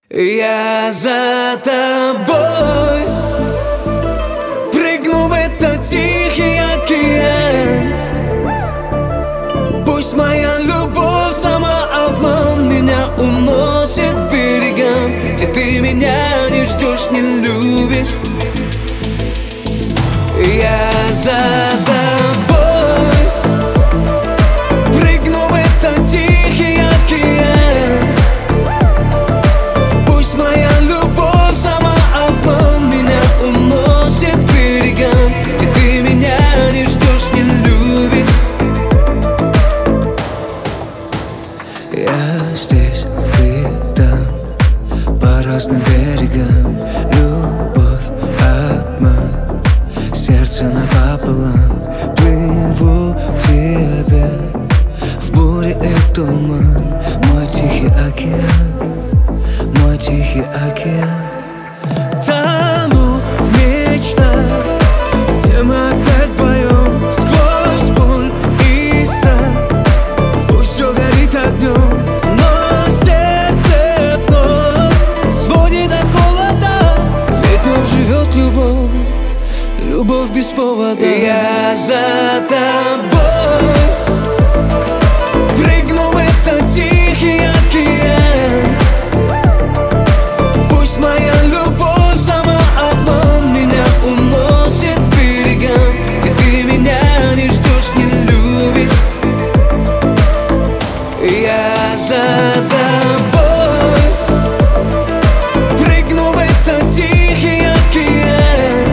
Я за тобой прыгну в этот тихий океан. Пусть моя любовь самообман меня уносит к берегам, где ты меня не ждешь, не любишь. Я за тобой прыгну в этот тихий океан. Пусть моя любовь самообман меня уносит к берегам, где ты меня не ждешь, не любишь. Я здесь, ты там, по разным берегам. Любовь, обман, сердце напополам. Плыву к тебе в буре и туман. Мой тихий океан, мой тихий океан. Тону в мечтах, где мы опять вдвоем, сквозь боль и страх. Пусть все горит огнем, но сердце вновь сводит от холода. Ведь в нем живет любовь, любовь без повода. Я за тобой прыгну в этот тихий океан. Пусть моя любовь самообман меня уносит к берегам, где ты меня не ждешь, не любишь. Я за тобой прыгну в этот тихий океан.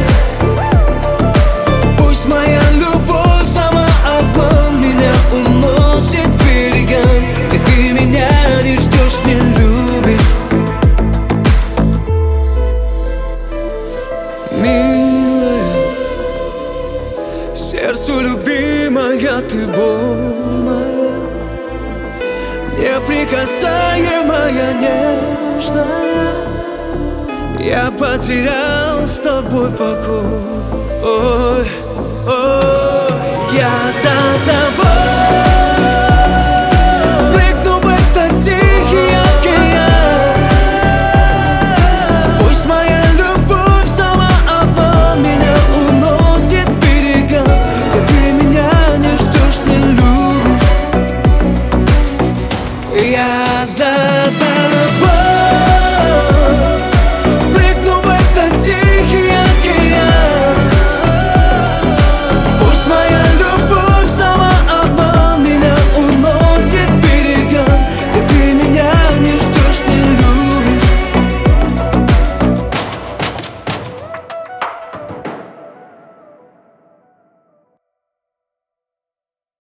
Пусть моя любовь самообман меня уносит к берегам, где ты меня не ждешь, не любишь. Милая, сердцу любимая, ты боль моя, неприкасаемая, нежная. Я потерял с тобой покой. Ой, ой, я за тобой